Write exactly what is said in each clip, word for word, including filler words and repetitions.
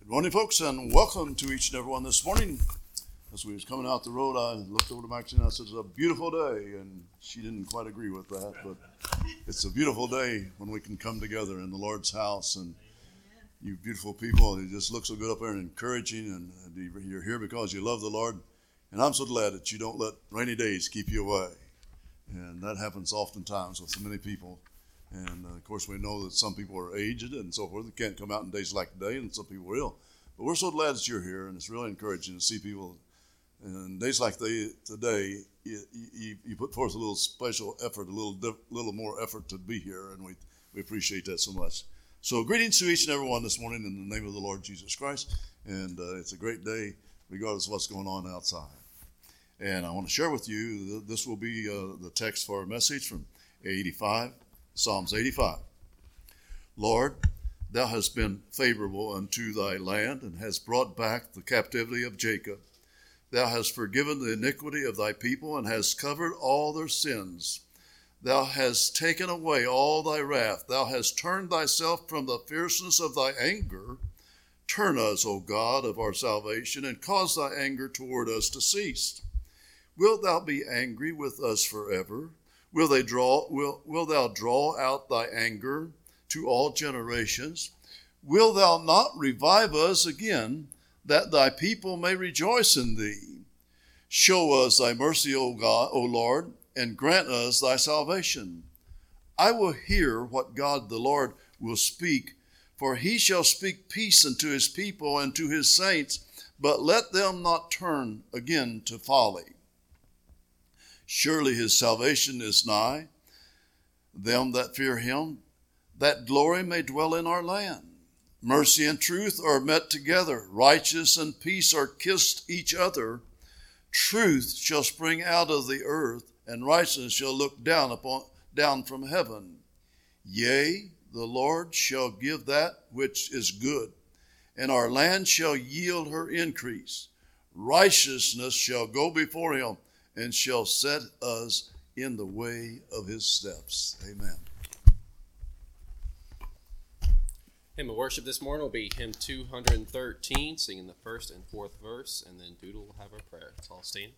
Morning, folks, and welcome to each and every one this morning. As we was coming out the road, I looked over to Maxine and I said, it's a beautiful day, and she didn't quite agree with that, but it's a beautiful day when we can come together in the Lord's house, and you beautiful people, you just look so good up there and encouraging, and you're here because you love the Lord, and I'm so glad that you don't let rainy days keep you away, and that happens oftentimes with so many people. And uh, of course, we know that some people are aged and so forth. They can't come out in days like today, and some people are ill. But we're so glad that you're here, and it's really encouraging to see people. And days like they, today, you, you, you put forth a little special effort, a little diff, little more effort to be here, and we, we appreciate that so much. So greetings to each and every one this morning in the name of the Lord Jesus Christ. And uh, it's a great day, regardless of what's going on outside. And I want to share with you, this will be uh, the text for our message from eighty-five. Psalms eighty-five. Lord, thou hast been favorable unto thy land, and hast brought back the captivity of Jacob. Thou hast forgiven the iniquity of thy people, and hast covered all their sins. Thou hast taken away all thy wrath. Thou hast turned thyself from the fierceness of thy anger. Turn us, O God of our salvation, and cause thy anger toward us to cease. Wilt thou be angry with us forever? Will they draw? Will, will thou draw out thy anger to all generations? Will thou not revive us again, that thy people may rejoice in thee? Show us thy mercy, O God, O Lord, and grant us thy salvation. I will hear what God the Lord will speak, for he shall speak peace unto his people and to his saints, but let them not turn again to folly. Surely his salvation is nigh them that fear him, that glory may dwell in our land. Mercy and truth are met together. Righteousness and peace are kissed each other. Truth shall spring out of the earth, and righteousness shall look down upon down from heaven. Yea, the Lord shall give that which is good, and our land shall yield her increase. Righteousness shall go before him, and shall set us in the way of his steps. Amen. Hymn of worship this morning will be hymn two hundred thirteen, singing the first and fourth verse, and then Doodle will have our prayer. Let's all stand.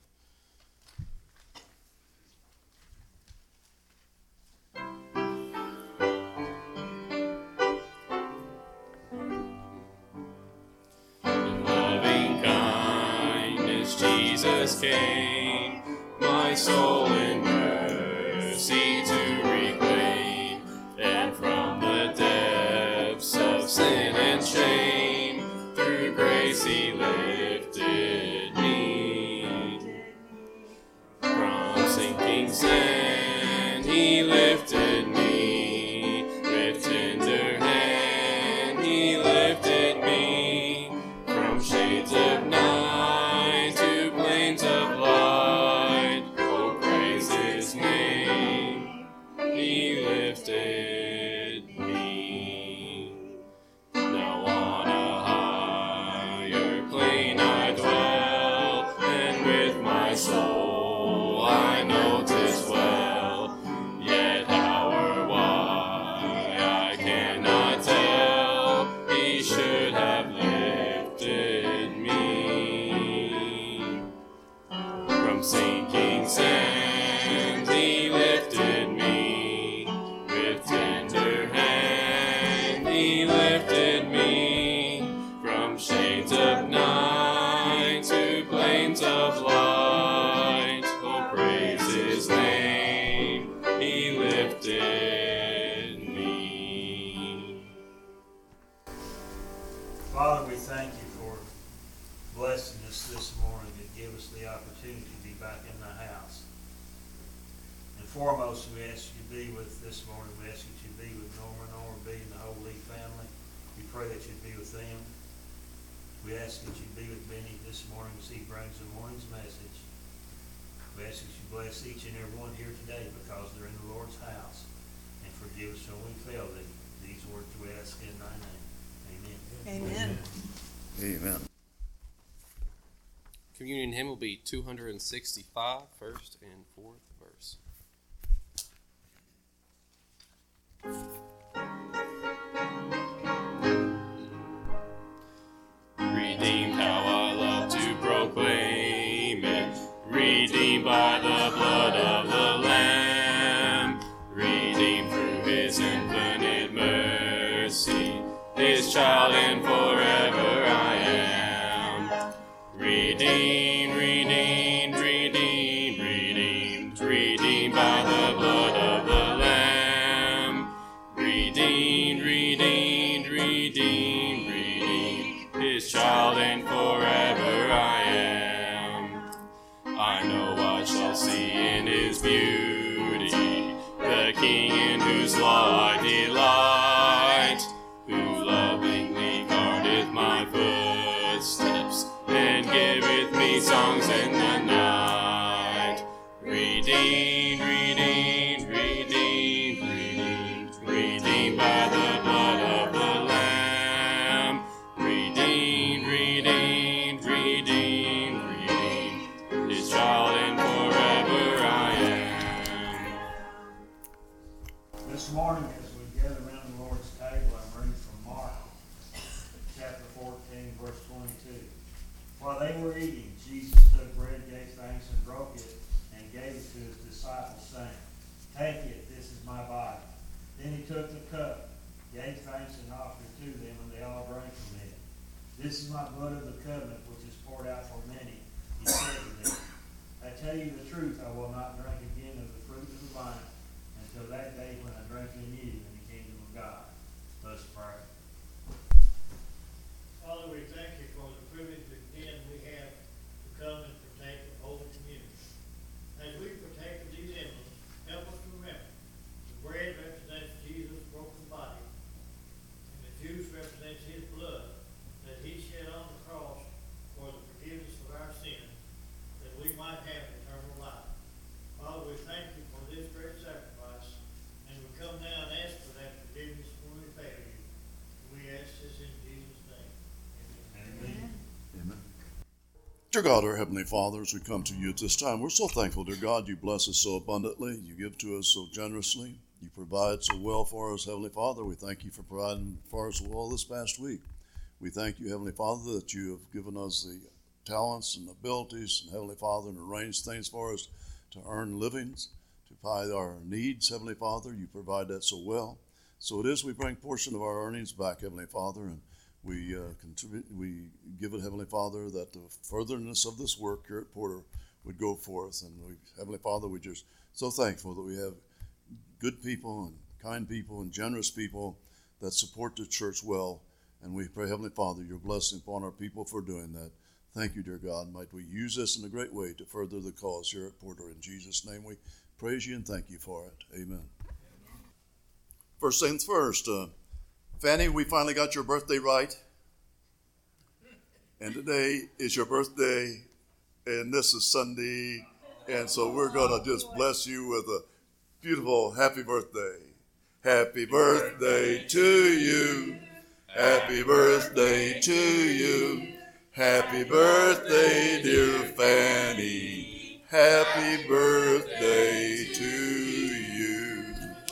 In loving kindness Jesus came, my soul in mercy to reclaim, and from the depths of sin and shame, through grace he lifted me. From sinking sand he lifted me, with tender hand he lifted me, from shades of night to plains of light. Oh, praise his name, he lifted me. Now on a higher plane I dwell, and with my soul I know 'tis well. Yet how or why I cannot tell, he should have lifted me. From sinking sand he lifted me, with tender hand he lifted me, from shades of night to plains of light. Oh, praise his name, he lifted me. Father, we thank you for blessing us this morning and give us the opportunity to be back in the house. And foremost, we ask you to be with this morning. We ask you to be with Norma, Norma B, and the whole Lee family. We pray that you'd be with them. We ask that you'd be with Benny this morning as he brings the morning's message. We ask that you bless each and every one here today because they're in the Lord's house. And forgive us when we fail thee. These words we ask in thy name. Amen. Amen. Amen. Communion hymn will be two hundred sixty-five, first and fourth verse. King in whose law I delight, who lovingly guardeth my footsteps, and giveth me songs in the night. Redeemed, redeemed, redeemed, redeemed, redeemed by the blood of the Lamb. Redeemed, redeemed, redeemed, redeemed, His child and forever I am. This morning, as we gather around the Lord's table, I'm reading from Mark, chapter fourteen, verse twenty-two. While they were eating, Jesus took bread, gave thanks, and broke it, and gave it to his disciples, saying, "Take it, this is my body." Then he took the cup, gave thanks, and offered it to them, and they all drank from it. "This is my blood of the covenant, which is poured out for many," he said to them. "I tell you the truth, I will not drink again of the fruit of the vine until that day when I drink it new in the kingdom of God." Let's pray. Father, we thank you for the privilege again we have to come and partake of Holy Communion. As we partake of these emblems, help us to remember the bread represents Jesus' broken body, and the juice represents his blood that he shed on the cross for the forgiveness of our sins, that we might have eternal life. Father, we thank you for this great sacrifice, and we come now and ask for that forgiveness when we fail you. We ask this in Jesus' name. Amen. Amen. Dear God, our Heavenly Father, as we come to you at this time, we're so thankful, dear God, you bless us so abundantly. You give to us so generously. You provide so well for us, Heavenly Father. We thank you for providing for us well this past week. We thank you, Heavenly Father, that you have given us the talents and abilities, and Heavenly Father, and arranged things for us to earn livings, to provide our needs, Heavenly Father. You provide that so well. So it is we bring portion of our earnings back, Heavenly Father, and we uh, contribute, we give it, Heavenly Father, that the furtherness of this work here at Porter would go forth. And we, Heavenly Father, we're just so thankful that we have good people and kind people and generous people that support the church well. And we pray, Heavenly Father, your blessing upon our people for doing that. Thank you, dear God. Might we use this in a great way to further the cause here at Porter. In Jesus' name we praise you and thank you for it. Amen. First things first, uh, Fanny, we finally got your birthday right. And today is your birthday, and this is Sunday. And so we're going to just bless you with a beautiful happy birthday. Happy birthday to you. Happy birthday to you. Happy birthday, dear Fanny. Happy birthday to you.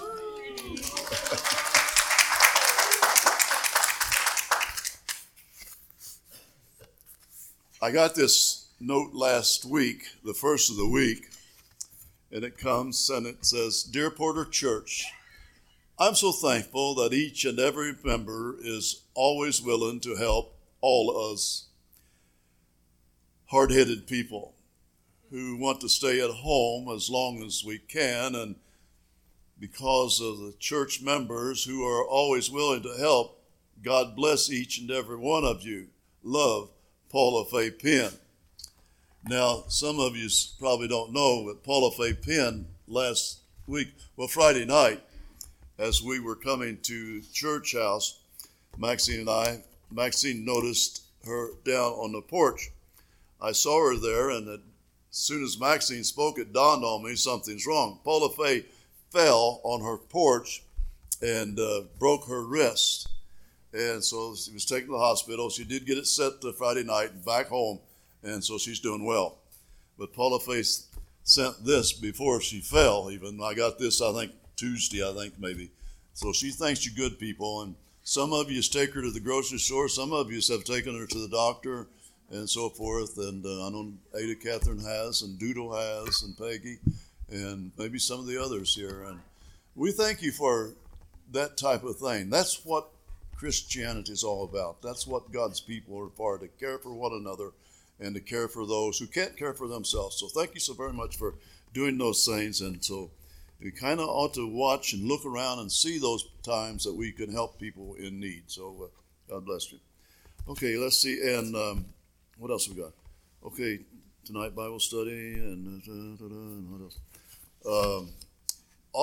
I got this note last week, the first of the week, and it comes and it says, "Dear Porter Church, I'm so thankful that each and every member is always willing to help all us hard-headed people who want to stay at home as long as we can, and because of the church members who are always willing to help, God bless each and every one of you. Love, Paula Faye Penn." Now, some of you probably don't know, but Paula Faye Penn last week, well, Friday night, as we were coming to church house, Maxine and I, Maxine noticed her down on the porch. I saw her there, and as soon as Maxine spoke, it dawned on me something's wrong. Paula Faye fell on her porch and uh, broke her wrist. And so she was taken to the hospital. She did get it set to Friday night and back home, and so she's doing well. But Paula Faye sent this before she fell even. I got this, I think, Tuesday, I think, maybe. So she thanks you good people. And some of you take her to the grocery store. Some of you have taken her to the doctor and so forth. And uh, I know Ada Catherine has, and Doodle has, and Peggy, and maybe some of the others here. And we thank you for that type of thing. That's what Christianity is all about. That's what God's people are for, to care for one another and to care for those who can't care for themselves. So thank you so very much for doing those things. And so we kind of ought to watch and look around and see those times that we can help people in need. So uh, God bless you. Okay, let's see. And um, what else we got? Okay, tonight Bible study and, uh, and what else? Um,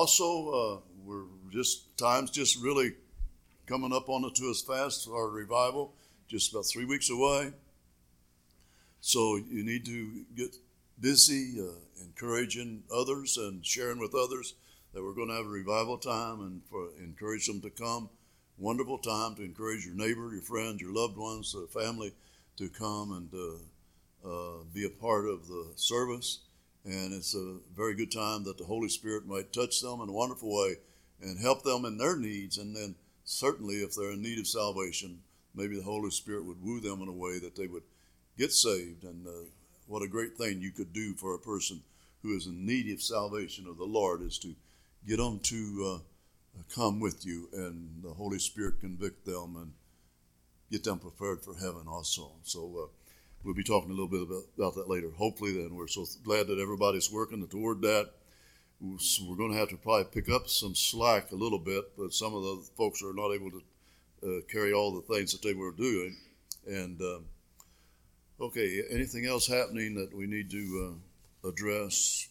also, uh, we're just, time's just really coming up on it to us fast. Our revival, just about three weeks away. So you need to get busy, uh, encouraging others and sharing with others that we're going to have a revival time, and for encourage them to come. Wonderful time to encourage your neighbor, your friends, your loved ones, the family to come and uh, uh, be a part of the service. And it's a very good time that the Holy Spirit might touch them in a wonderful way and help them in their needs. And then certainly if they're in need of salvation, maybe the Holy Spirit would woo them in a way that they would get saved. And uh, what a great thing you could do for a person who is in need of salvation of the Lord is to get them to uh, come with you, and the Holy Spirit convict them and get them prepared for heaven also. So uh, we'll be talking a little bit about, about that later. Hopefully then, we're so glad that everybody's working toward that. So we're going to have to probably pick up some slack a little bit, but some of the folks are not able to uh, carry all the things that they were doing. And um, okay, anything else happening that we need to uh, address?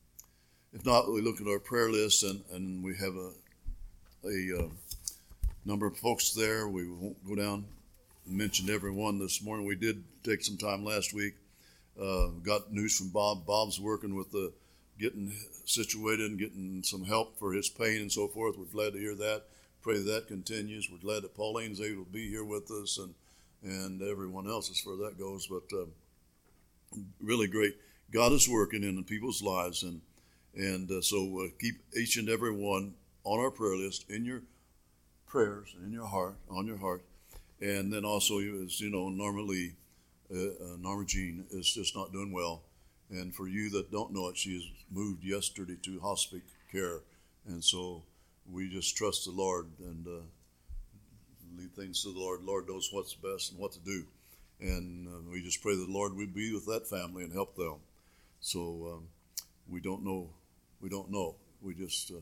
If not, we look at our prayer list, and, and we have a, a uh, number of folks there. We won't go down and mention everyone this morning. We did take some time last week. Uh, got news from Bob. Bob's working with the getting situated and getting some help for his pain and so forth. We're glad to hear that. Pray that, that continues. We're glad that Pauline's able to be here with us, and and everyone else as far as that goes. But uh, really great. God is working in people's lives, and and uh, so uh, keep each and every one on our prayer list in your prayers, in your heart, on your heart. And then also, as you know, normally uh, uh, Norma Jean is just not doing well. And for you that don't know it, she has moved yesterday to hospice care. And so we just trust the Lord and uh, leave things to the Lord. The Lord knows what's best and what to do. And uh, we just pray that the Lord would be with that family and help them. So um, we don't know. We don't know. We just uh,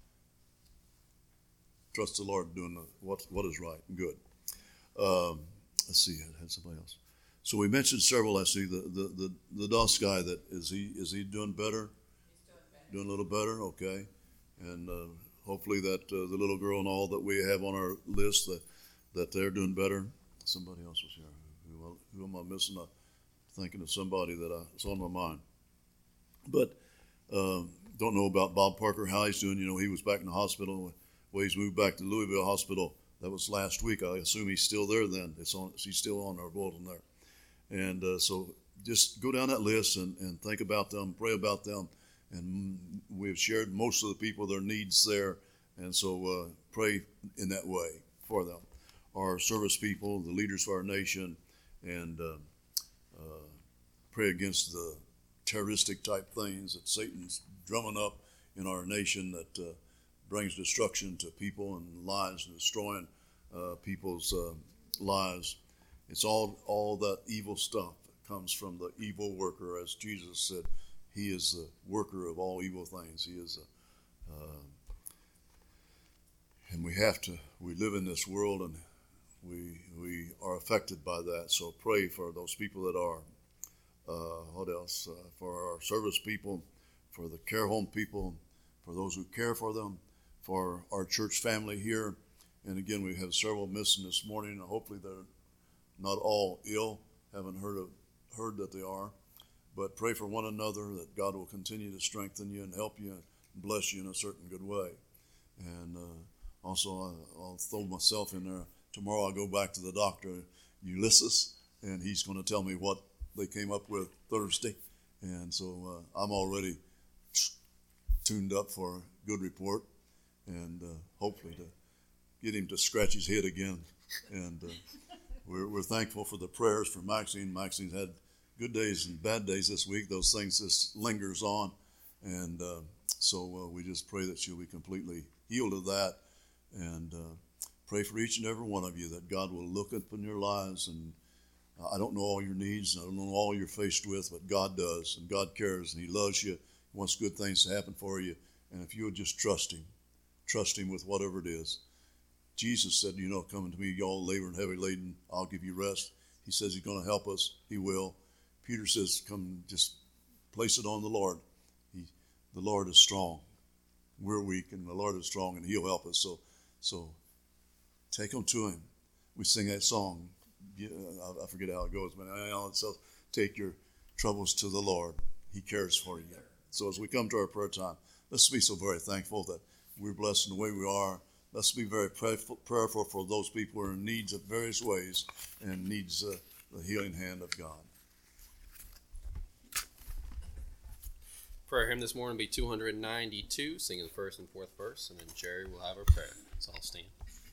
trust the Lord doing the, what what is right and good. Um, let's see. I had somebody else. So we mentioned several. I see the the the, the DOS guy. That is he is he doing better? He's doing better. Doing a little better. Okay. And uh, hopefully that uh, the little girl and all that we have on our list that that they're doing better. Somebody else was here. Who, who am I missing? I'm thinking of somebody that I, it's on my mind. But. Um, Don't know about Bob Parker, how he's doing. You know, he was back in the hospital. Well, he's moved back to Louisville Hospital. That was last week. I assume he's still there then. It's on. He's still on our bulletin there. And uh, so just go down that list and, and think about them, pray about them. And we've shared most of the people, their needs there. And so uh, pray in that way for them. Our service people, the leaders of our nation, and uh, uh, pray against the terroristic type things that Satan's drumming up in our nation that uh, brings destruction to people and lives, and destroying uh, people's uh, lives. It's all all that evil stuff that comes from the evil worker, as Jesus said. He is the worker of all evil things. He is, a, uh, and we have to. We live in this world, and we we are affected by that. So pray for those people that are. Uh, what else? Uh, for our service people, for the care home people, for those who care for them, for our church family here. And again, we have several missing this morning. Hopefully they're not all ill. Haven't heard of, heard that they are. But pray for one another, that God will continue to strengthen you and help you and bless you in a certain good way. And uh, also, I, I'll throw myself in there. Tomorrow I'll go back to the doctor, Ulysses, and he's going to tell me what they came up with Thursday. And so uh, I'm already tuned up for a good report, and uh, hopefully to get him to scratch his head again. And uh, we're, we're thankful for the prayers for Maxine. Maxine's had good days and bad days this week. Those things just lingers on. And uh, so uh, we just pray that she'll be completely healed of that. And uh, pray for each and every one of you that God will look up in your lives. And I don't know all your needs, and I don't know all you're faced with, but God does, and God cares, and He loves you. He wants good things to happen for you. And if you would just trust Him, trust Him with whatever it is. Jesus said, you know, come to me, y'all labor and heavy laden, I'll give you rest. He says He's going to help us. He will. Peter says, come, just place it on the Lord. He, the Lord is strong. we're weak, and the Lord is strong, and He'll help us. So, so take them to Him. We sing that song. Yeah, I forget how it goes, but it says, take your troubles to the Lord. He cares for you. So as we come to our prayer time, let's be so very thankful that we're blessed in the way we are. Let's be very prayerful, prayerful for those people who are in needs of various ways and needs uh, the healing hand of God. Prayer hymn this morning will be two hundred ninety-two, singing the first and fourth verse, and then Jerry will have our prayer. Let's all stand.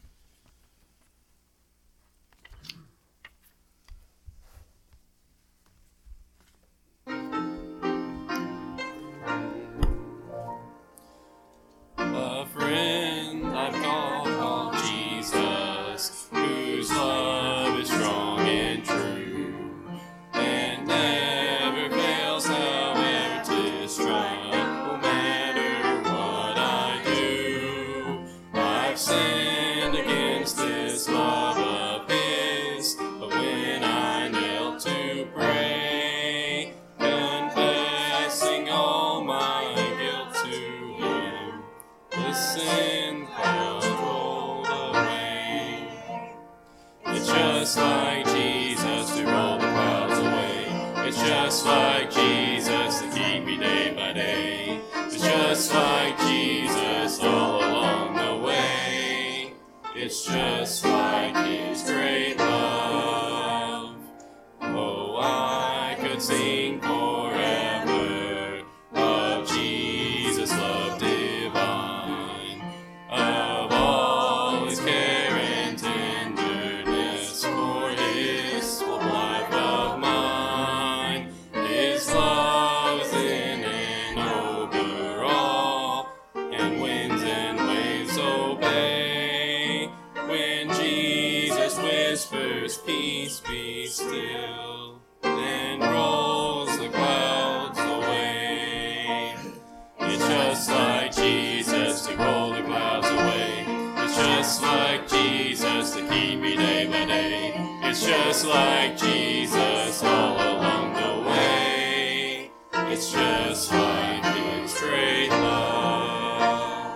A friend I've called on Jesus, whose love is strong and true, and never fails, however tis tried, no matter what I do. I've sinned against this love of His, but when I knelt to pray, confessing all my guilt to Him, the sin cloud rolled away. It's just like Jesus to roll the clouds away. It's just like Jesus to keep me day by day. It's just like Jesus all along the way. It's just like His great love. Oh, I could sing forever of Jesus' love divine, of all His care and tenderness for this whole life of mine. His love is in and over all, and winds and waves obey. When Jesus whispers, peace be still, then rolls the clouds away. It's just like Jesus to roll the clouds away. It's just like Jesus to keep me day by day. It's just like Jesus all along the way. It's just like His great love.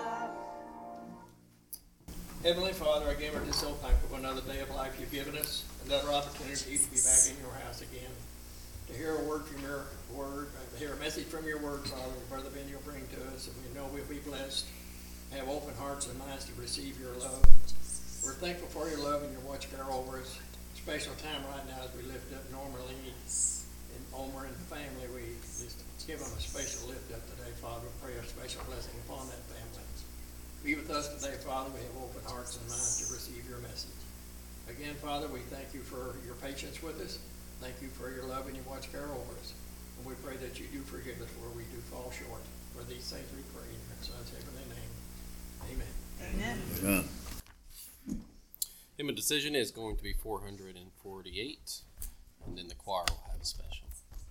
Heavenly Father, again, we're just so thankful for another day of life you've given us, another opportunity to be back in your house again, to hear a word from your word, to hear a message from your word, Father, that Brother Ben you'll bring to us, and we know we'll be blessed, have open hearts and minds to receive your love. We're thankful for your love and your watch care over us. Special time right now as we lift up Norma Lee and Omer and the family. We just give them a special lift up today, Father. We pray a special blessing upon that family. Be with us today, Father. We have open hearts and minds to receive your message. Again, Father, we thank you for your patience with us. Thank you for your love and your watch care over us. And we pray that you do forgive us where we do fall short. For these things we pray in your Son's heavenly name. Amen. Amen. Yeah. Hymn of decision is going to be four hundred forty-eight, and then the choir will have a special.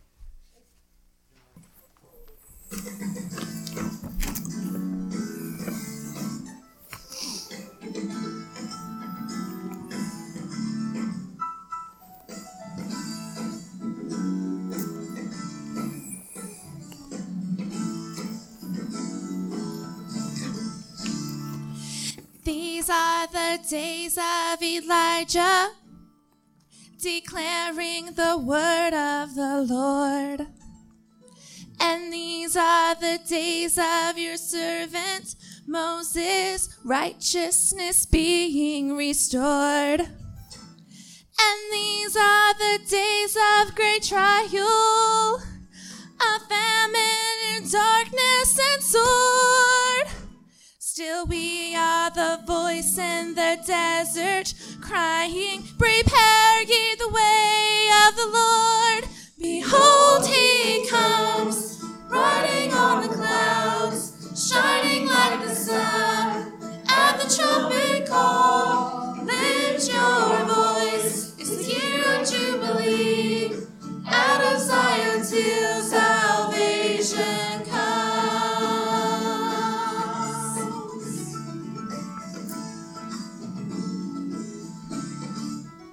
These are the days of Elijah, declaring the word of the Lord. And these are the days of your servant Moses, righteousness being restored. And these are the days of great trial, of famine and darkness and sword. Still we are the voice in the desert, crying, prepare ye the way of the Lord. Behold, he comes, riding on the clouds, shining like the sun. At the trumpet call, lift your voice, it's the year of Jubilee. Out of Zion till salvation comes.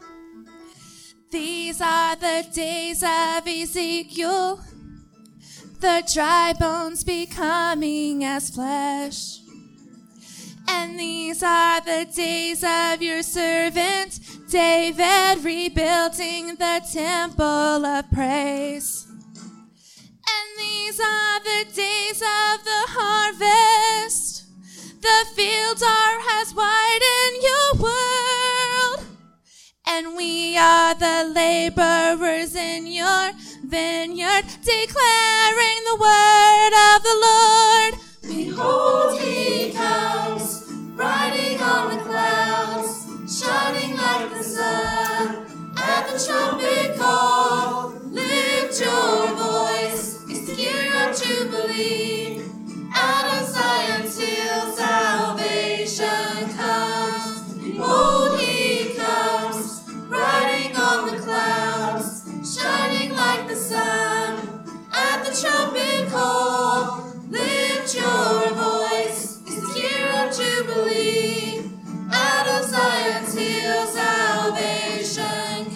These are the days of Ezekiel, the dry bones becoming as flesh. And these are the days of your servant David, rebuilding the temple of praise. And these are the days of the harvest. The fields are as wide in your world. And we are the laborers in your vineyard, declaring the word of the Lord. Behold, he comes, riding on the clouds, shining like the sun. At the trumpet call, lift your voice, it's the year of Jubilee. Out of Zion till salvation comes. Behold, he comes, riding on the clouds, shining like the sun. At the trumpet call, lift your voice, it's the year of Jubilee. Out of Zion till salvation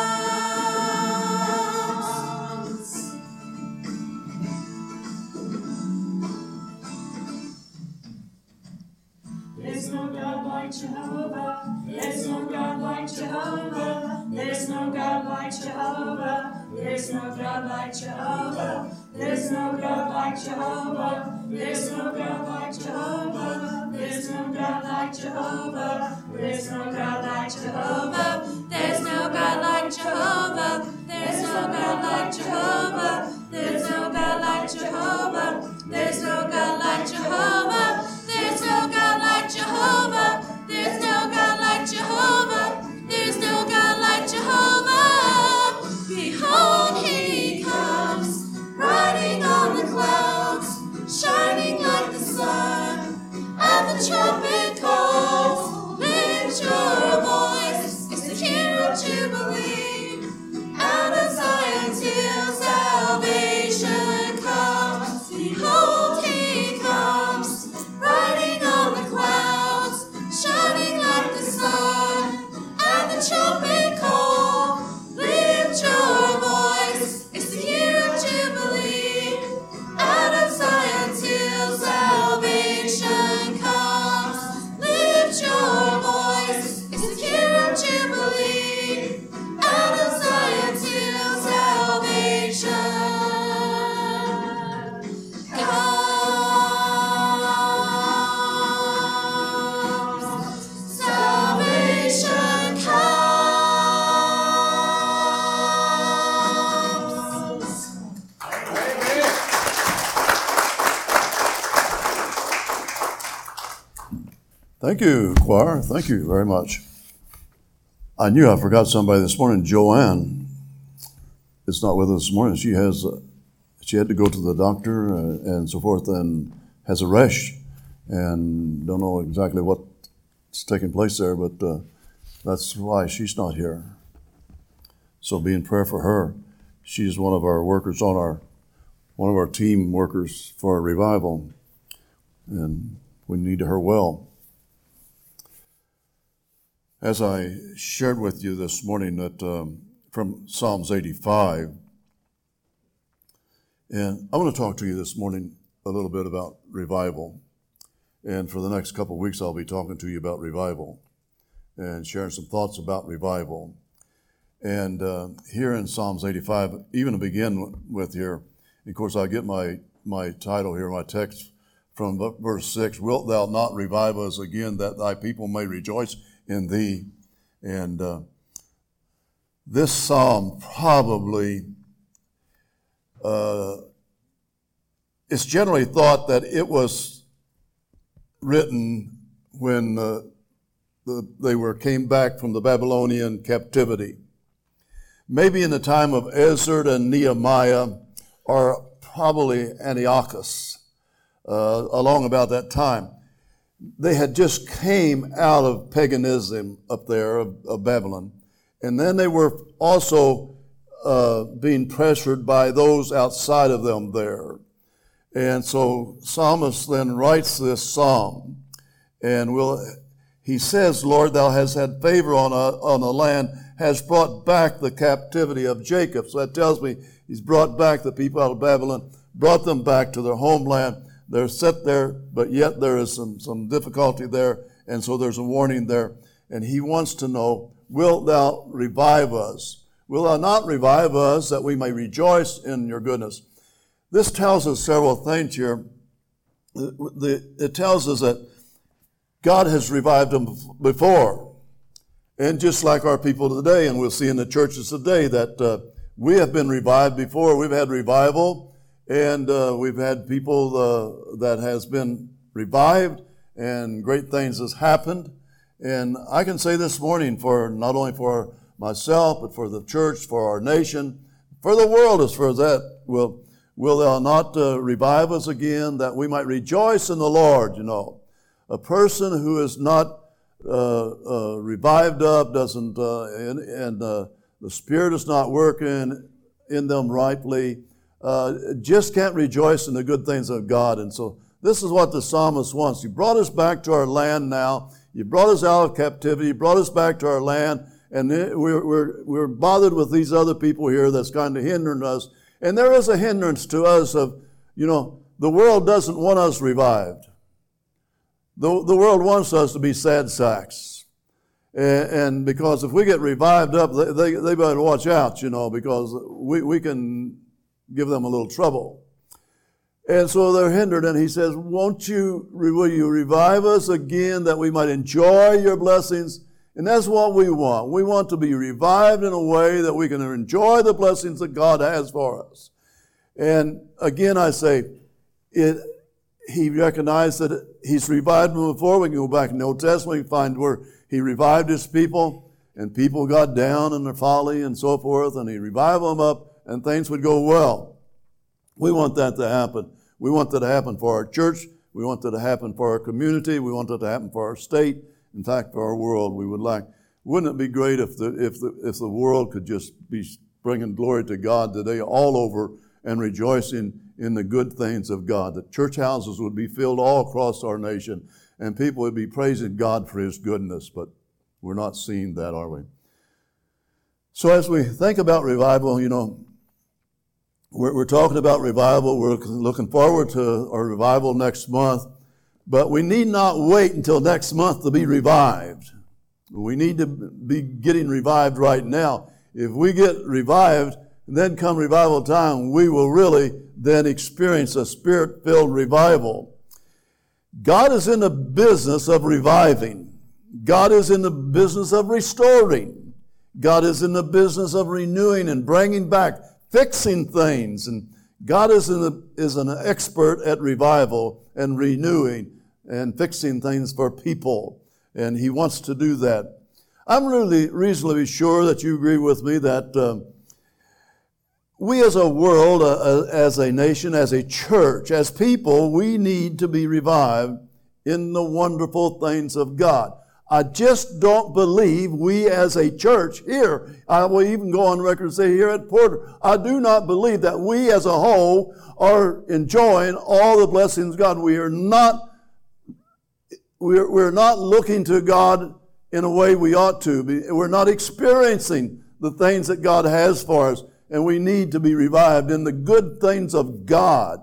comes. There's no God like Jehovah. There's no God like Jehovah. There's no God like Jehovah. There's no God like Jehovah. There's no God like Jehovah. There's no God like Jehovah. There's no God like Jehovah. There's no God like Jehovah. There's no God like Jehovah. There's no God like Jehovah. There's no God like Jehovah. There's no God like Jehovah. There's no God like Jehovah. There's no God like Jehovah. There's no God like Jehovah. Behold, he comes, riding on the clouds, shining like the sun. At the trumpet calls, lift your voice, it's the year of Jubilee. Out of Zion till salvation comes. Behold, he comes, riding on the clouds, shining like the sun. At the trumpet call, lift your voice, it's the year of Jubilee. Out of Zion till salvation comes. Lift your voice, it's the year of Jubilee. Out of Zion till salvation comes. Salvation comes. Thank you, choir. Thank you very much. I knew I forgot somebody this morning. Joanne is not with us this morning. She has, uh, she had to go to the doctor uh, and so forth, and has a rash, and don't know exactly what's taking place there, but uh, that's why she's not here. So be in prayer for her. She's one of our workers on our, one of our team workers for a revival, and we need her well. As I shared with you this morning that um, from Psalms eighty-five, and I want to talk to you this morning a little bit about revival. And for the next couple of weeks, I'll be talking to you about revival and sharing some thoughts about revival. And uh, here in Psalms eighty-five, even to begin with here, of course, I get my, my title here, my text from verse six, "Wilt thou not revive us again, that thy people may rejoice in thee?" And uh, this psalm probably, uh, it's generally thought that it was written when uh, the, they were came back from the Babylonian captivity. Maybe in the time of Ezra and Nehemiah, or probably Antiochus, uh, along about that time. They had just came out of paganism up there of, of Babylon. And then they were also uh, being pressured by those outside of them there. And so Psalmist then writes this psalm. And will he says, "Lord, thou hast had favor on a, on the land, has brought back the captivity of Jacob." So that tells me he's brought back the people out of Babylon. brought them back to their homeland. They're set there, but yet there is some, some difficulty there, and so there's a warning there. And he wants to know, wilt thou revive us? Will thou not revive us that we may rejoice in your goodness? This tells us several things here. It tells us that God has revived them before. And just like our people today, and we'll see in the churches today, that uh, we have been revived before. We've had revival, and uh, we've had people uh, that has been revived, and great things has happened. And I can say this morning, for not only for myself, but for the church, for our nation, for the world as far as that, will will thou not uh, revive us again, that we might rejoice in the Lord, you know. A person who is not uh, uh, revived up, doesn't, uh, and, and uh, the Spirit is not working in them rightly, uh, just can't rejoice in the good things of God. And so this is what the psalmist wants. You brought us back to our land now. You brought us out of captivity. You brought us back to our land. And we're, we're, we're bothered with these other people here that's kind of hindering us. And there is a hindrance to us of, you know, the world doesn't want us revived. The, the world wants us to be sad sacks. And, and because if we get revived up, they, they, they better watch out, you know, because we, we can give them a little trouble. And so they're hindered, and he says, won't you, will you revive us again that we might enjoy your blessings? And that's what we want. We want to be revived in a way that we can enjoy the blessings that God has for us. And again, I say, it, he recognized that he's revived them before. We can go back in the Old Testament and find where he revived his people, and people got down in their folly and so forth, and he revived them up, and things would go well. We want that to happen. We want that to happen for our church. We want that to happen for our community. We want that to happen for our state. In fact, for our world, we would like. Wouldn't it be great if the if the if the world could just be bringing glory to God today all over and rejoicing in the good things of God? That church houses would be filled all across our nation, and people would be praising God for His goodness. But we're not seeing that, are we? So as we think about revival, you know, we're, we're talking about revival. We're looking forward to our revival next month. But we need not wait until next month to be revived. We need to be getting revived right now. If we get revived, then come revival time, we will really then experience a Spirit-filled revival. God is in the business of reviving. God is in the business of restoring. God is in the business of renewing and bringing back, fixing things. And God is, in the, is an expert at revival and renewing and fixing things for people. And He wants to do that. I'm really reasonably sure that you agree with me that um, we as a world, uh, as a nation, as a church, as people, we need to be revived in the wonderful things of God. I just don't believe we as a church here, I will even go on record and say here at Porter, I do not believe that we as a whole are enjoying all the blessings of God. We are not We're, we're not looking to God in a way we ought to. We're not experiencing the things that God has for us, and we need to be revived in the good things of God.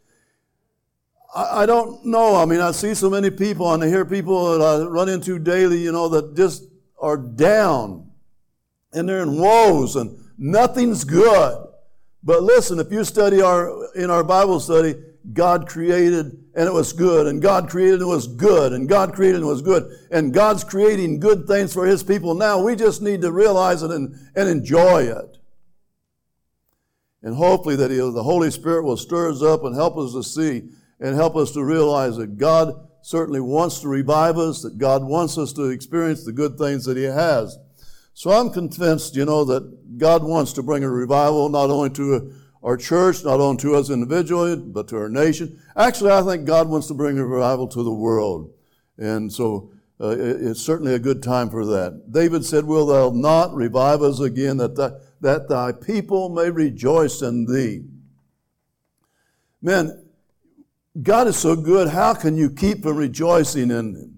I, I don't know. I mean, I see so many people, and I hear people that I run into daily, you know, that just are down, and they're in woes, and nothing's good. But listen, if you study our in our Bible study, God created and it was good, and God created and it was good, and God created and it was good, and God's creating good things for His people now. We just need to realize it and, and enjoy it. And hopefully that He'll, the Holy Spirit will stir us up and help us to see and help us to realize that God certainly wants to revive us, that God wants us to experience the good things that He has. So I'm convinced, you know, that God wants to bring a revival not only to our church, not only to us individually, but to our nation. Actually, I think God wants to bring a revival to the world. And so uh, it's certainly a good time for that. David said, will thou not revive us again, that, thy, that thy people may rejoice in thee? Man, God is so good, how can you keep from rejoicing in Him?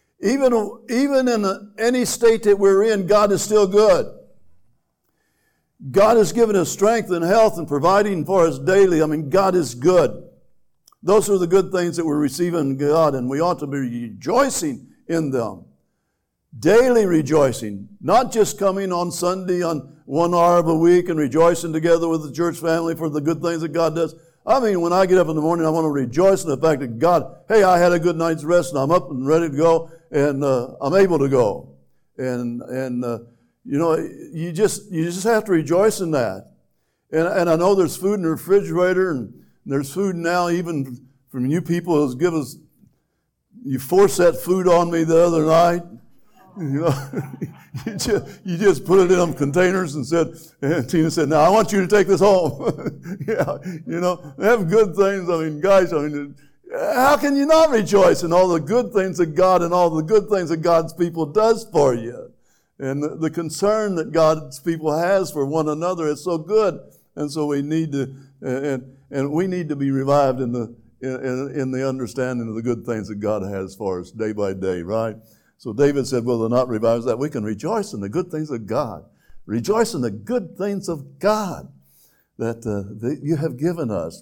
Even, even in a, any state that we're in, God is still good. God has given us strength and health and providing for us daily. I mean, God is good. Those are the good things that we're receiving from God, and we ought to be rejoicing in them. Daily rejoicing, not just coming on Sunday on one hour of a week and rejoicing together with the church family for the good things that God does. I mean, when I get up in the morning, I want to rejoice in the fact that God, hey, I had a good night's rest and I'm up and ready to go and uh, I'm able to go. And, and uh, you know, you just you just have to rejoice in that. And, and I know there's food in the refrigerator and there's food now even from you people who give us, you forced that food on me the other night. You know, you, just, you just put it in them containers and said, and Tina said, now I want you to take this home. Yeah, you know, they have good things. I mean, guys, I mean, how can you not rejoice in all the good things that God and all the good things that God's people does for you? And the, the concern that God's people has for one another is so good. And so we need to, and, and we need to be revived in the, in, in the understanding of the good things that God has for us day by day, right? So David said, well, they're not revived, that we can rejoice in the good things of God. Rejoice in the good things of God that, uh, that you have given us.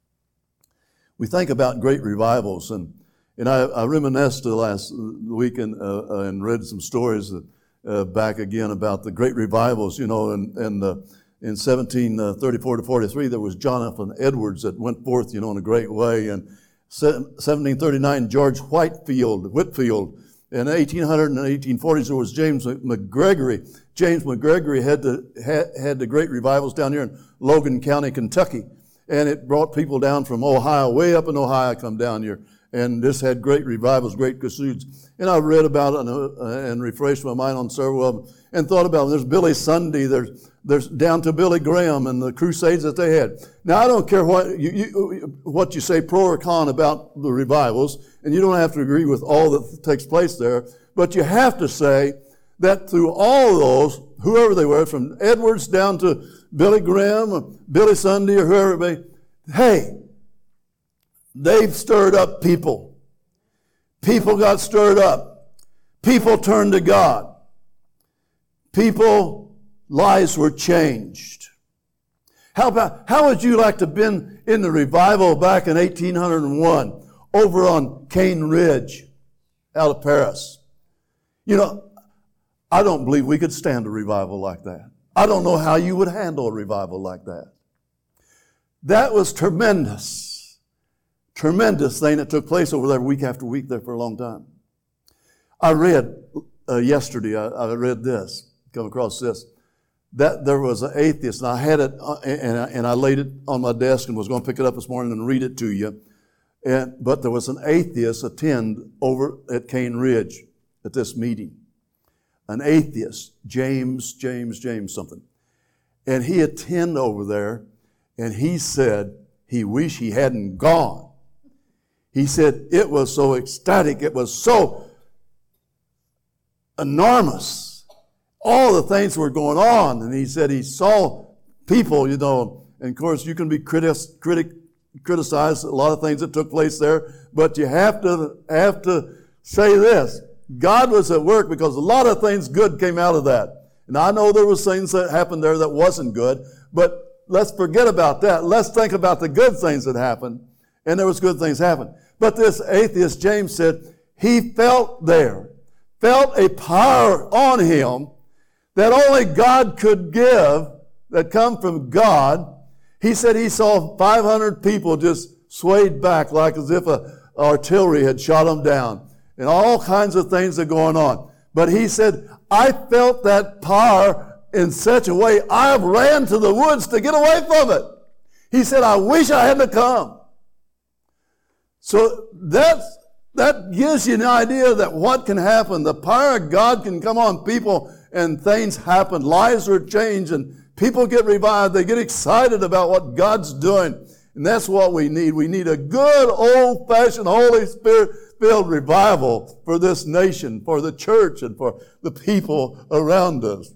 We think about great revivals, and, and I, I reminisced the last weekend uh, uh, and read some stories that, uh, back again about the great revivals, you know, and, and uh, in seventeen thirty-four to forty-three, there was Jonathan Edwards that went forth, you know, in a great way. And seventeen thirty-nine, George Whitefield, Whitfield. In eighteen hundred and eighteen forties, there was James McGregory. James McGregory had the, had, had the great revivals down here in Logan County, Kentucky. And it brought people down from Ohio, way up in Ohio, come down here. And this had great revivals, great crusades. And I've read about it and, uh, and refreshed my mind on several of them and thought about them. There's Billy Sunday, there's, there's down to Billy Graham and the crusades that they had. Now, I don't care what you, you, what you say pro or con about the revivals, and you don't have to agree with all that takes place there, but you have to say that through all of those, whoever they were, from Edwards down to Billy Graham, or Billy Sunday, or whoever it may be, hey, they've stirred up people. People got stirred up. People turned to God. People, lives were changed. How about, how would you like to have been in the revival back in eighteen oh one over on Cane Ridge out of Paris? You know, I don't believe we could stand a revival like that. I don't know how you would handle a revival like that. That was tremendous. Tremendous thing that took place over there week after week there for a long time. I read uh, yesterday, I, I read this, come across this, that there was an atheist, and I had it, uh, and, I, and I laid it on my desk and was going to pick it up this morning and read it to you. And, but there was an atheist attend over at Cane Ridge at this meeting. An atheist, James, James, James something. And he attended over there, and he said he wished he hadn't gone. He said it was so ecstatic, it was so enormous. All the things were going on, and he said he saw people, you know, and of course you can be critic, critic, criticized a lot of things that took place there, but you have to have to say this. God was at work because a lot of things good came out of that. And I know there was things that happened there that wasn't good, but let's forget about that. Let's think about the good things that happened. And there was good things happen. But this atheist, James, said he felt there, felt a power on him that only God could give, that come from God. He said he saw five hundred people just swayed back like as if a artillery had shot them down. And all kinds of things are going on. But he said, I felt that power in such a way, I ran to the woods to get away from it. He said, I wish I hadn't come. So that's, that gives you an idea that what can happen. The power of God can come on people and things happen. Lives are changed and people get revived. They get excited about what God's doing. And that's what we need. We need a good old-fashioned Holy Spirit-filled revival for this nation, for the church, and for the people around us.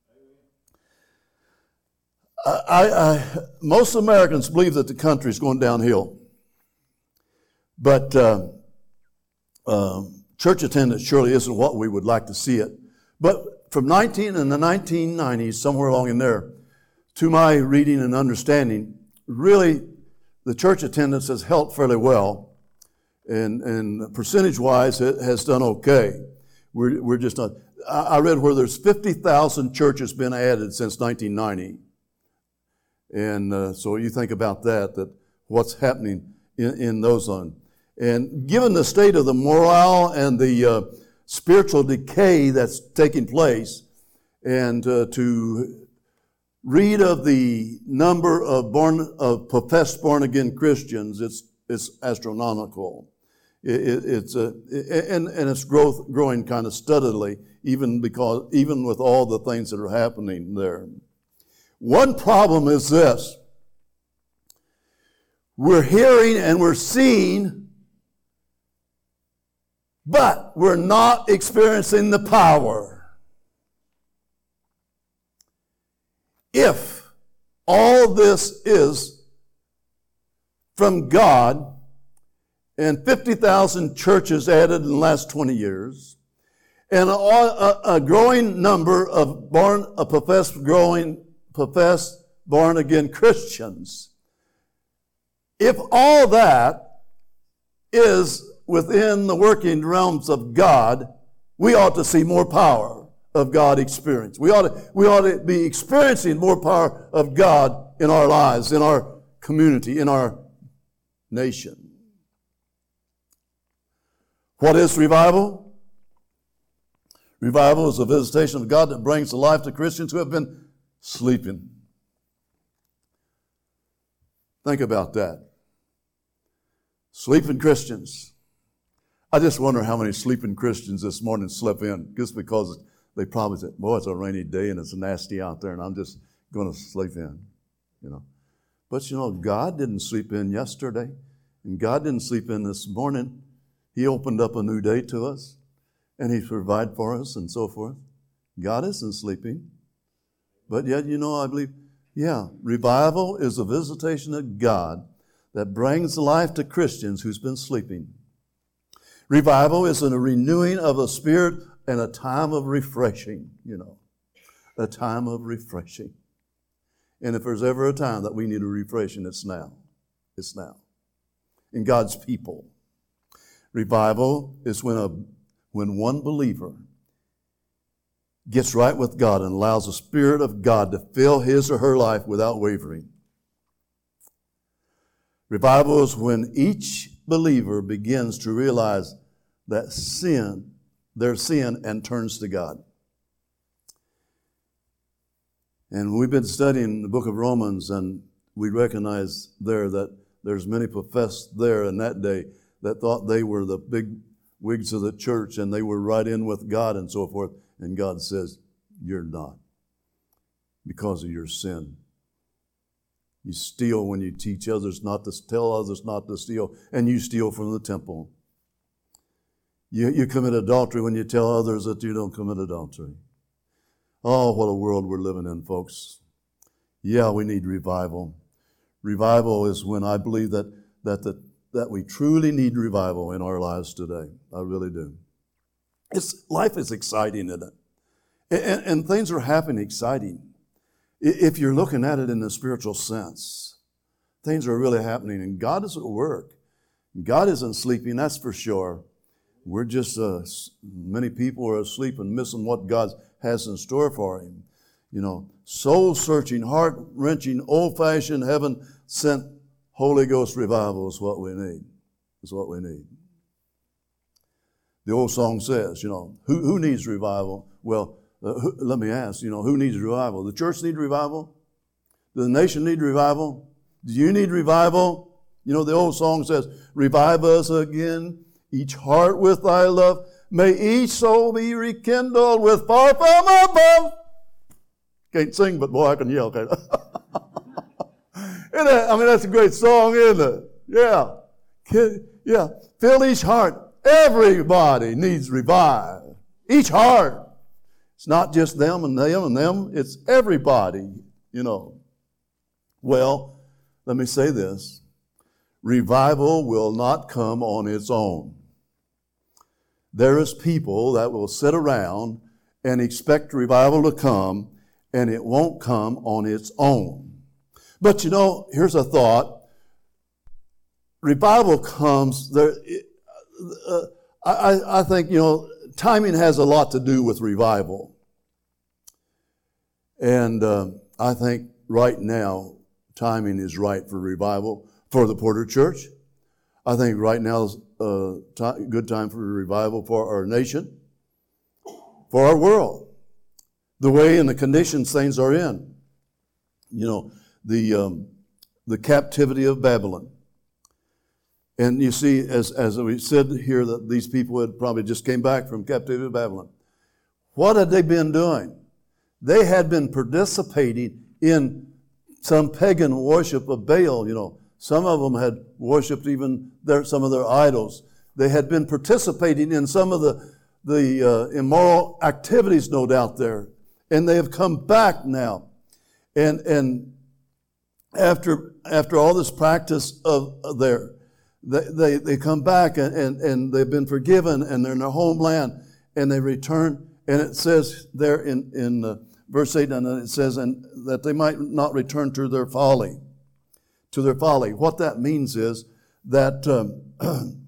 I, I, most Americans believe that the country is going downhill. But uh, uh, church attendance surely isn't what we would like to see it. But from nineteen in the nineteen nineties, somewhere along in there, to my reading and understanding, really the church attendance has held fairly well, and, and percentage-wise it has done okay. We're, we're just not, I, I read where there's fifty thousand churches been added since nineteen ninety. And uh, so you think about that, that what's happening in, in those zones. And given the state of the morale and the uh, spiritual decay that's taking place, and uh, to read of the number of born of professed born-again Christians, it's it's astronomical. It, it, it's a, and and it's growth growing kind of steadily, even because even with all the things that are happening there. One problem is this: we're hearing and we're seeing, but we're not experiencing the power. If all this is from God, and fifty thousand churches added in the last twenty years, and a, a, a growing number of born, a professed growing, professed born-again Christians, if all that is within the working realms of God, we ought to see more power of God experience. We ought to, we ought to be experiencing more power of God in our lives, in our community, in our nation. What is revival? Revival is a visitation of God that brings to life to Christians who have been sleeping. Think about that. Sleeping Christians. I just wonder how many sleeping Christians this morning slept in, just because they probably said, boy, it's a rainy day and it's nasty out there and I'm just going to sleep in, you know. But you know, God didn't sleep in yesterday, and God didn't sleep in this morning. He opened up a new day to us, and He provided for us and so forth. God isn't sleeping. But yet, you know, I believe, yeah, revival is a visitation of God that brings life to Christians who's been sleeping. Revival is a renewing of the Spirit and a time of refreshing, you know, a time of refreshing. And if there's ever a time that we need a refreshing, it's now. It's now. In God's people. Revival is when a when one believer gets right with God and allows the Spirit of God to fill his or her life without wavering. Revival is when each believer begins to realize that sin, their sin, and turns to God. And we've been studying the book of Romans, and we recognize there that there's many professed there in that day that thought they were the big wigs of the church and they were right in with God and so forth. And God says, you're not, because of your sin. You steal when you teach others not to, tell others not to steal, and you steal from the temple. You, you commit adultery when you tell others that you don't commit adultery. Oh, what a world we're living in, folks. Yeah, we need revival. Revival is when I believe that that the, that we truly need revival in our lives today. I really do. It's, life is exciting, isn't it? And, and things are happening exciting. If you're looking at it in the spiritual sense, things are really happening, and God is at work. God isn't sleeping, that's for sure. We're just, uh, many people are asleep and missing what God has in store for him. You know, soul-searching, heart-wrenching, old-fashioned, heaven-sent Holy Ghost revival is what we need. Is what we need. The old song says, you know, who, who needs revival? Well, uh, who, let me ask, you know, who needs revival? The church need revival? Does the nation need revival? Do you need revival? You know, the old song says, revive us again, each heart with thy love. May each soul be rekindled with fire from above. Can't sing, but boy, I can yell, can't I? I mean, that's a great song, isn't it? Yeah. Yeah. Fill each heart. Everybody needs revived. Each heart. It's not just them and them and them. It's everybody, you know. Well, let me say this. Revival will not come on its own. There is people that will sit around and expect revival to come and it won't come on its own. But you know, here's a thought. Revival comes, there. Uh, I, I think, you know, timing has a lot to do with revival. And uh, I think right now, timing is right for revival for the Porter Church. I think right now is a t- good time for revival for our nation, for our world, the way and the conditions things are in. You know, the um, the captivity of Babylon. And you see, as, as we said here, that these people had probably just came back from captivity of Babylon. What had they been doing? They had been participating in some pagan worship of Baal. You know, some of them had worshipped even their, some of their idols. They had been participating in some of the, the uh, immoral activities, no doubt, there. And they have come back now. And, and after, after all this practice of, of their They, they they come back and, and, and they've been forgiven and they're in their homeland and they return. And it says there in, in uh, verse eight, and it says, and that they might not return to their folly. To their folly. What that means is that um,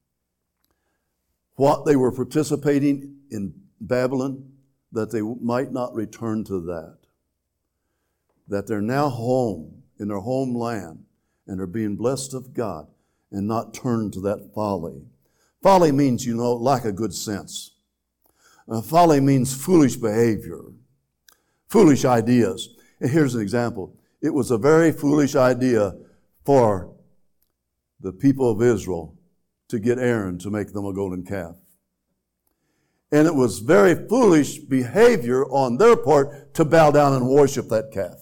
what they were participating in Babylon, that they might not return to that. That they're now home in their homeland and are being blessed of God, and not turn to that folly. Folly means, you know, lack of good sense. Uh, folly means foolish behavior, foolish ideas. And here's an example. It was a very foolish idea for the people of Israel to get Aaron to make them a golden calf. And it was very foolish behavior on their part to bow down and worship that calf.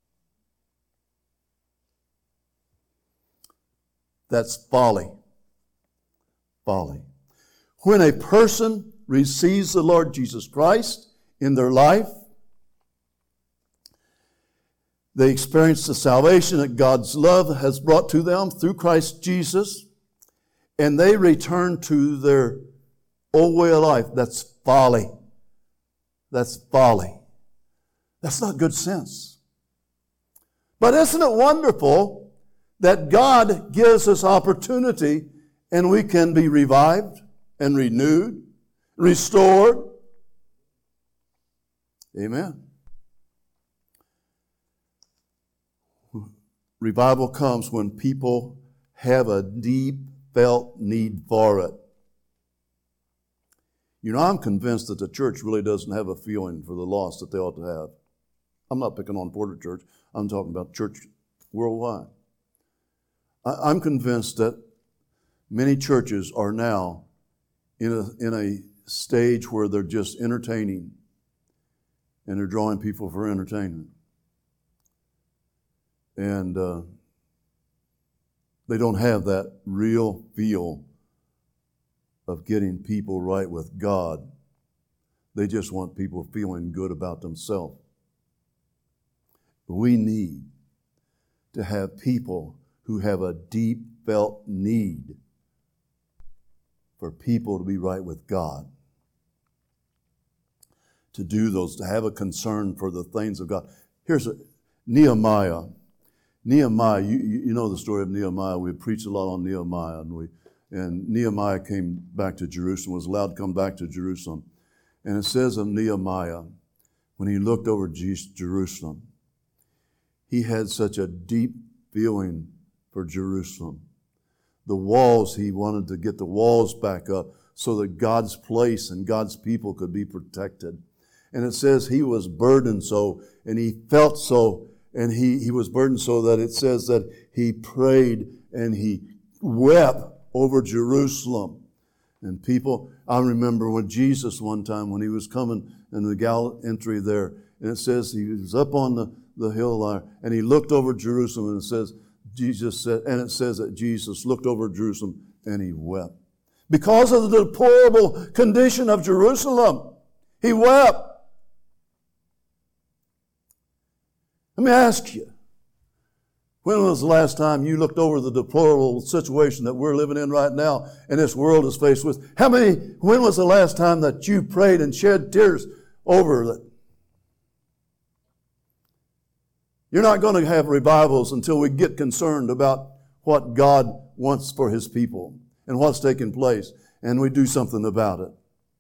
That's folly. Folly. When a person receives the Lord Jesus Christ in their life, they experience the salvation that God's love has brought to them through Christ Jesus, and they return to their old way of life. That's folly. That's folly. That's not good sense. But isn't it wonderful that God gives us opportunity and we can be revived and renewed, restored? Amen. Revival comes when people have a deep felt need for it. You know, I'm convinced that the church really doesn't have a feeling for the lost that they ought to have. I'm not picking on Porter Church. I'm talking about church worldwide. I'm convinced that many churches are now in a, in a stage where they're just entertaining and they're drawing people for entertainment. And uh, they don't have that real feel of getting people right with God. They just want people feeling good about themselves. We need to have people who have a deep felt need for people to be right with God. To do those, to have a concern for the things of God. Here's a, Nehemiah. Nehemiah, you, you know the story of Nehemiah. We preached a lot on Nehemiah. And, we, and Nehemiah came back to Jerusalem, was allowed to come back to Jerusalem. And it says of Nehemiah, when he looked over Jerusalem, he had such a deep feeling for Jerusalem. The walls, he wanted to get the walls back up so that God's place and God's people could be protected. And it says he was burdened so, and he felt so, and he, he was burdened so that it says that he prayed and he wept over Jerusalem. And people, I remember when Jesus one time, when he was coming in the Gal entry there, and it says he was up on the, the hill there, and he looked over Jerusalem, and it says, Jesus said, and it says that Jesus looked over Jerusalem and he wept. Because of the deplorable condition of Jerusalem, he wept. Let me ask you, when was the last time you looked over the deplorable situation that we're living in right now and this world is faced with? How many, when was the last time that you prayed and shed tears over it? You're not going to have revivals until we get concerned about what God wants for His people and what's taking place, and we do something about it.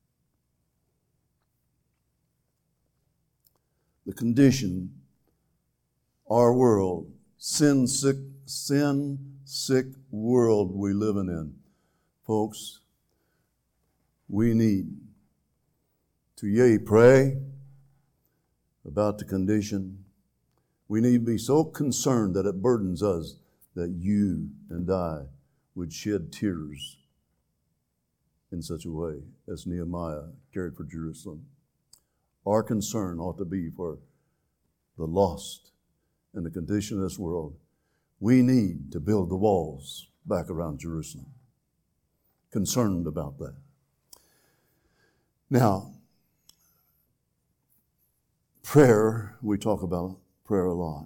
The condition, our world, sin-sick, sin-sick world we living in, folks, we need to, yea, pray about the condition. We need to be so concerned that it burdens us that you and I would shed tears in such a way as Nehemiah cared for Jerusalem. Our concern ought to be for the lost and the condition of this world. We need to build the walls back around Jerusalem. Concerned about that. Now, prayer, we talk about prayer a lot.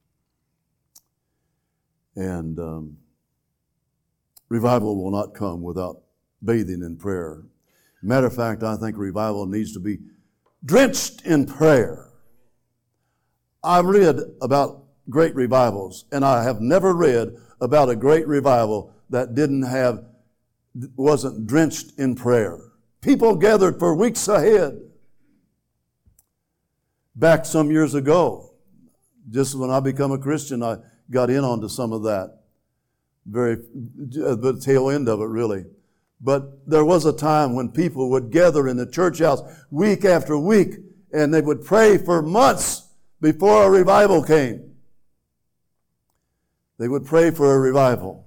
And um, revival will not come without bathing in prayer. Matter of fact, I think revival needs to be drenched in prayer. I've read about great revivals, and I have never read about a great revival that didn't have, wasn't drenched in prayer. People gathered for weeks ahead. Back some years ago, just when I become a Christian, I got in onto some of that. Very, the tail end of it, really. But there was a time when people would gather in the church house week after week, and they would pray for months before a revival came. They would pray for a revival.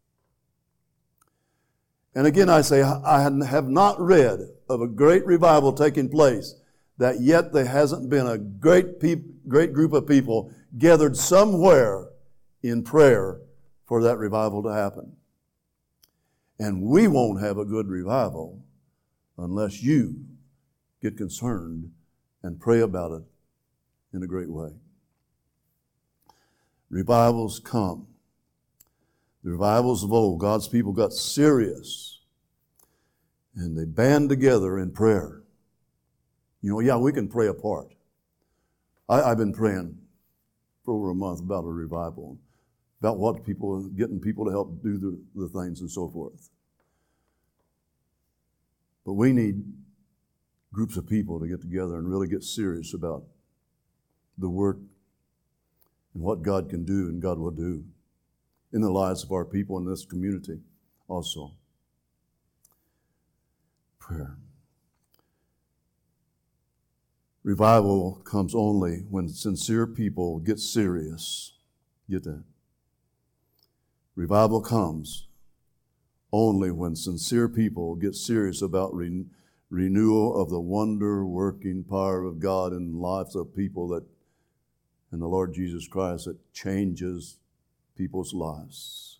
And again, I say, I have not read of a great revival taking place that yet there hasn't been a great peop- great group of people gathered somewhere in prayer for that revival to happen. And we won't have a good revival unless you get concerned and pray about it in a great way. Revivals come. The revivals of old, God's people got serious and they band together in prayer. You know, yeah, we can pray apart. I, I've been praying for over a month about a revival, about what people, getting people to help do the, the things and so forth. But we need groups of people to get together and really get serious about the work and what God can do and God will do in the lives of our people in this community also. Prayer. Revival comes only when sincere people get serious. Get that? Revival comes only when sincere people get serious about re- renewal of the wonder-working power of God in the lives of people that, in the Lord Jesus Christ, that changes people's lives.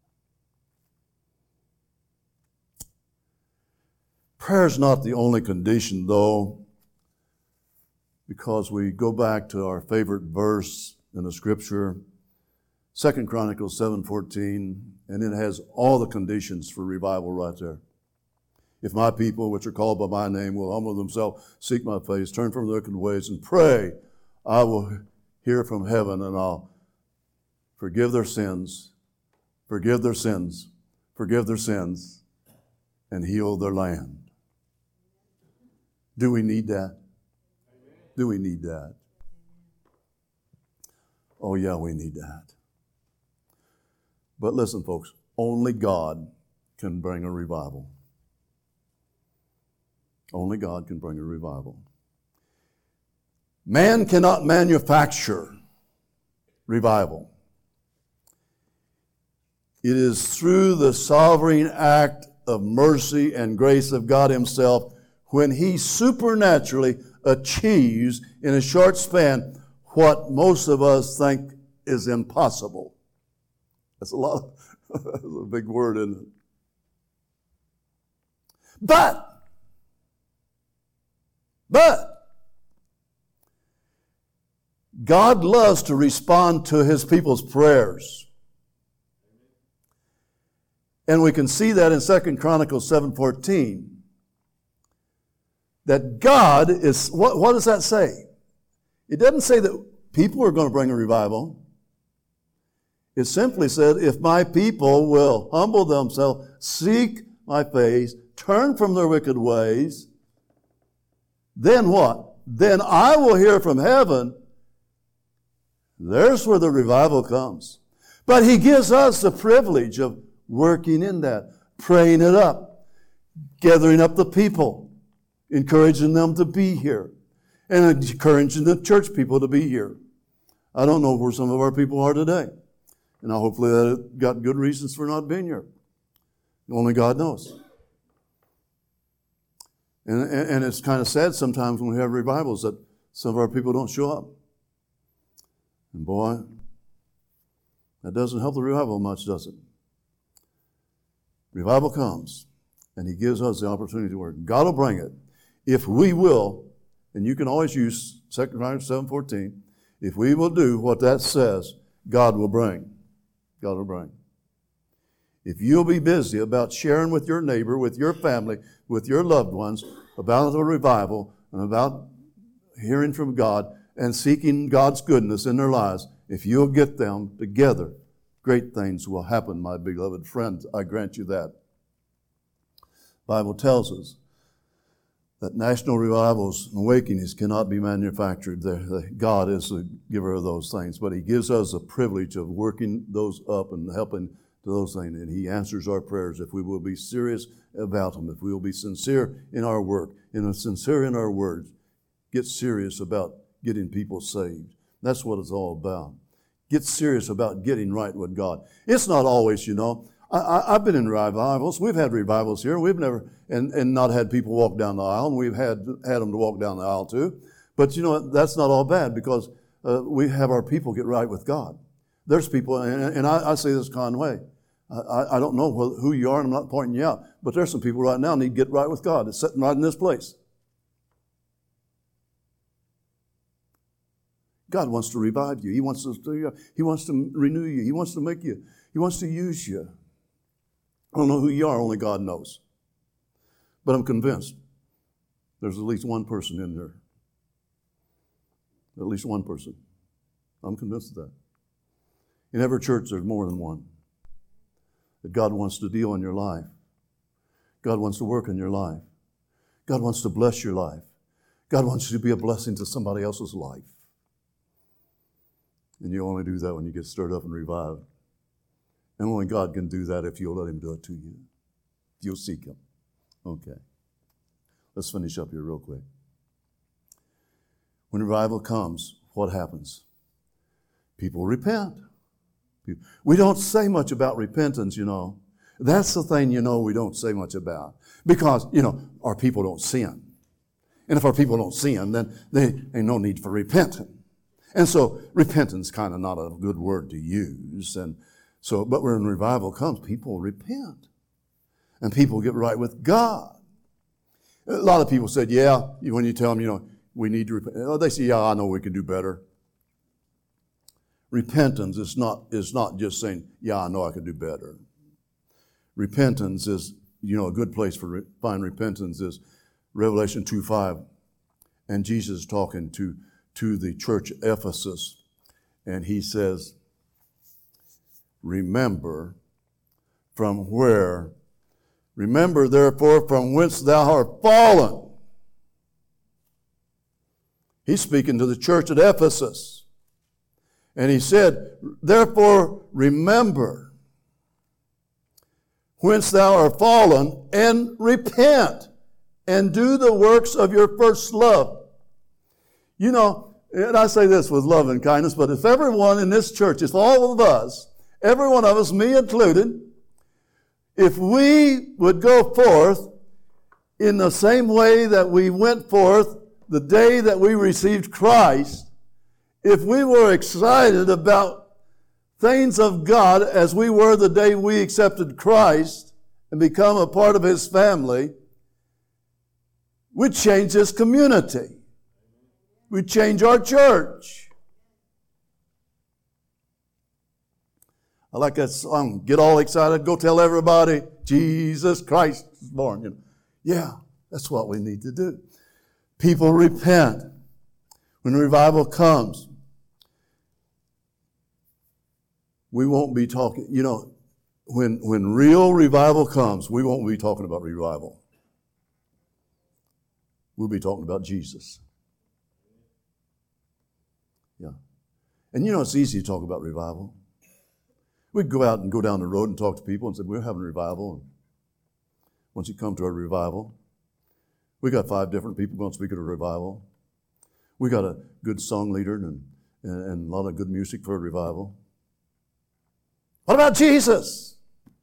Prayer is not the only condition, though, because we go back to our favorite verse in the Scripture, Second Chronicles seven fourteen, and it has all the conditions for revival right there. If my people, which are called by my name, will humble themselves, seek my face, turn from their wicked ways, and pray, I will hear from heaven, and I'll forgive their sins, forgive their sins, forgive their sins, and heal their land. Do we need that? Do we need that? Oh, yeah, we need that. But listen, folks, only God can bring a revival. Only God can bring a revival. Man cannot manufacture revival. It is through the sovereign act of mercy and grace of God Himself when He supernaturally achieves in a short span what most of us think is impossible. That's a lot of, that's a big word, isn't it? But, but, God loves to respond to His people's prayers. And we can see that in Second Chronicles seven fourteen. That God is, what, what does that say? It doesn't say that people are going to bring a revival. It simply said, if my people will humble themselves, seek my face, turn from their wicked ways, then what? Then I will hear from heaven. There's where the revival comes. But he gives us the privilege of working in that, praying it up, gathering up the people, encouraging them to be here, and encouraging the church people to be here. I don't know where some of our people are today. And hopefully that got good reasons for not being here. Only God knows. And, and, and it's kind of sad sometimes when we have revivals that some of our people don't show up. And boy, that doesn't help the revival much, does it? Revival comes, and he gives us the opportunity to work. God will bring it. If we will, and you can always use Second Chronicles seven fourteen, if we will do what that says, God will bring. God will bring. If you'll be busy about sharing with your neighbor, with your family, with your loved ones, about the revival and about hearing from God and seeking God's goodness in their lives, if you'll get them together, great things will happen, my beloved friends. I grant you that. The Bible tells us that national revivals and awakenings cannot be manufactured. The, the, God is the giver of those things, but he gives us the privilege of working those up and helping to those things, and he answers our prayers if we will be serious about them, if we will be sincere in our work, and sincere in our words, get serious about getting people saved. That's what it's all about. Get serious about getting right with God. It's not always, you know, I, I, I've been in revivals. We've had revivals here. We've never, and, and not had people walk down the aisle, and we've had, had them to walk down the aisle too. But you know, that's not all bad because uh, we have our people get right with God. There's people, and, and I, I say this kind of way. I, I don't know who you are, and I'm not pointing you out, but there's some people right now need to get right with God. It's sitting right in this place. God wants to revive you. He wants to, He wants to renew you. He wants to make you, He wants to use you. I don't know who you are, only God knows. But I'm convinced there's at least one person in there. At least one person. I'm convinced of that. In every church, there's more than one. That God wants to deal in your life. God wants to work in your life. God wants to bless your life. God wants you to be a blessing to somebody else's life. And you only do that when you get stirred up and revived. And only God can do that if you'll let Him do it to you. If you'll seek Him. Okay. Let's finish up here real quick. When revival comes, what happens? People repent. We don't say much about repentance, you know. That's the thing, you know, we don't say much about. Because, you know, our people don't sin. And if our people don't sin, then there ain't no need for repenting. And so repentance is kind of not a good word to use. And so, but when revival comes, people repent. And people get right with God. A lot of people said, yeah, when you tell them, you know, we need to repent. They say, yeah, I know we can do better. Repentance is not, is not just saying, yeah, I know I could do better. Repentance is, you know, a good place for re- find repentance is Revelation two five. And Jesus is talking to, to the church at Ephesus. And he says, remember from where, remember therefore from whence thou art fallen. He's speaking to the church at Ephesus. And he said, therefore remember whence thou art fallen, and repent, and do the works of your first love. You know, and I say this with love and kindness, but if everyone in this church, if all of us, every one of us, me included, if we would go forth in the same way that we went forth the day that we received Christ, if we were excited about things of God as we were the day we accepted Christ and become a part of His family, we'd change this community. We'd change our church. I like that song, get all excited, go tell everybody, Jesus Christ is born. You know, yeah, that's what we need to do. People repent. When revival comes, we won't be talking, you know, when, when real revival comes, we won't be talking about revival. We'll be talking about Jesus. Yeah. And you know, it's easy to talk about revival. We'd go out and go down the road and talk to people and say, we're having a revival. And once you come to a revival, we got five different people going to speak at a revival. We got a good song leader and, and, and a lot of good music for a revival. What about Jesus?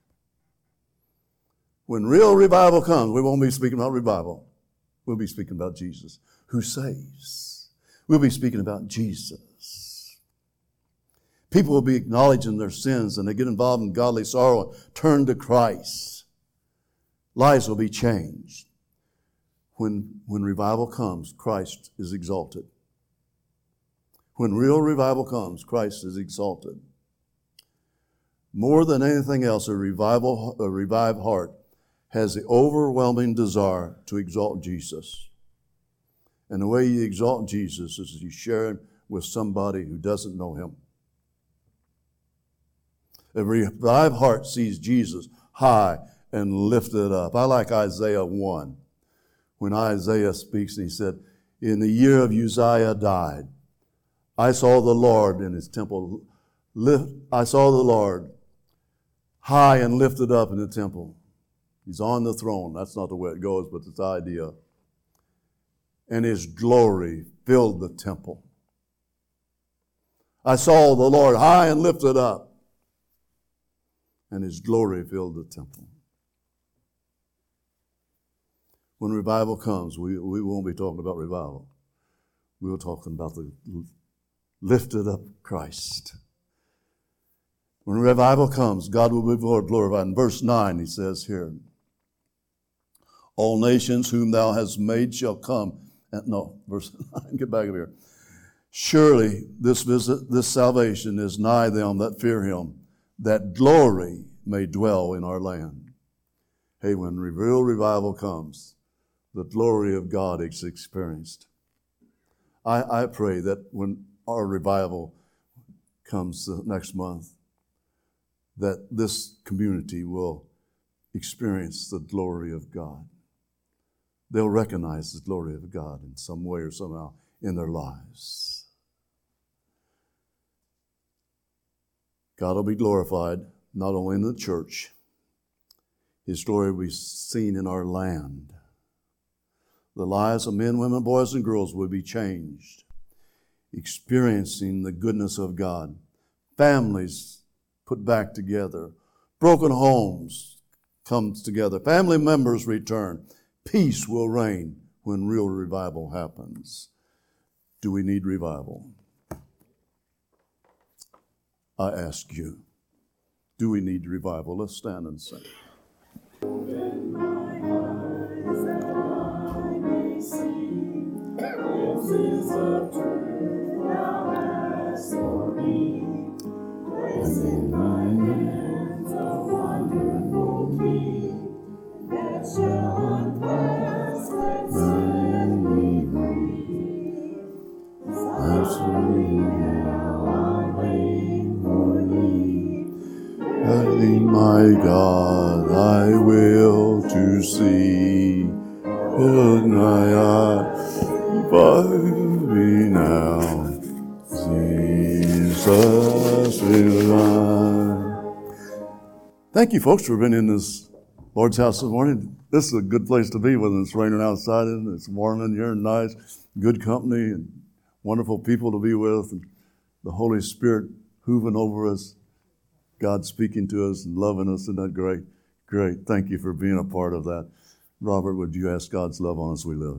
When real revival comes, we won't be speaking about revival. We'll be speaking about Jesus, who saves. We'll be speaking about Jesus. People will be acknowledging their sins and they get involved in godly sorrow and turn to Christ. Lives will be changed. When, when revival comes, Christ is exalted. When real revival comes, Christ is exalted. More than anything else, a revival, a revived heart has the overwhelming desire to exalt Jesus. And the way you exalt Jesus is you share him with somebody who doesn't know him. A revived heart sees Jesus high and lifted up. I like Isaiah one. When Isaiah speaks, and he said, in the year of Uzziah died, I saw the Lord in his temple. Lift, I saw the Lord high and lifted up in the temple. He's on the throne. That's not the way it goes, but it's the idea. And his glory filled the temple. I saw the Lord high and lifted up, and his glory filled the temple. When revival comes, we, we won't be talking about revival. We were talking about the lifted up Christ. When revival comes, God will be glorified. In verse nine, he says here, all nations whom thou hast made shall come. And, no, verse nine, get back up here. Surely this visit, this salvation is nigh them that fear him, that glory may dwell in our land. Hey, when real revival comes, the glory of God is experienced. I, I pray that when our revival comes uh, next month, that this community will experience the glory of God. They'll recognize the glory of God in some way or somehow in their lives. God will be glorified not only in the church, his glory will be seen in our land. The lives of men, women, boys, and girls will be changed, experiencing the goodness of God. Families put back together. Broken homes come together. Family members return. Peace will reign when real revival happens. Do we need revival? I ask you, do we need revival? Let's stand and sing. Open my eyes that I may see glimpses of truth thou hast for me. Place in my hands a wonderful key that shall unclasp and set me free. Touch me now, I wait for thee. Heavenly my God, I will to see. Open my eyes, revive me now. Jesus revive. Thank you, folks, for being in this Lord's house this morning. This is a good place to be, whether it's raining outside and it's warm in here and nice, good company and wonderful people to be with, and the Holy Spirit hooving over us. God speaking to us and loving us. Isn't that great? Great. Thank you for being a part of that. Robert, would you ask God's love on us we live?